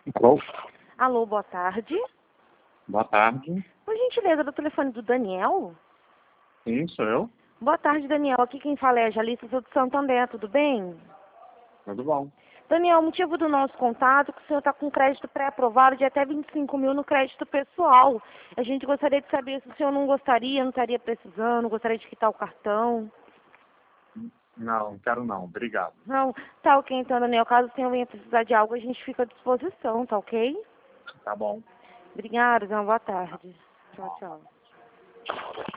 Alô? Alô, boa tarde. Boa tarde. Por gentileza, do telefone do Daniel? Sim, sou eu. Boa tarde, Daniel. Aqui quem fala é a Jalissa, sou de Santander, tudo bem? Tudo bom? Daniel, o motivo do nosso contato é que o senhor está com crédito pré-aprovado de até 25 mil no crédito pessoal. A gente gostaria de saber se o senhor não gostaria, não estaria precisando, gostaria de quitar o cartão. Não, quero não. Obrigado. Não, tá ok então, Daniel. Caso o senhor venha precisar de algo, a gente fica à disposição, tá ok? Tá bom. Obrigada, boa tarde. Tchau, tchau.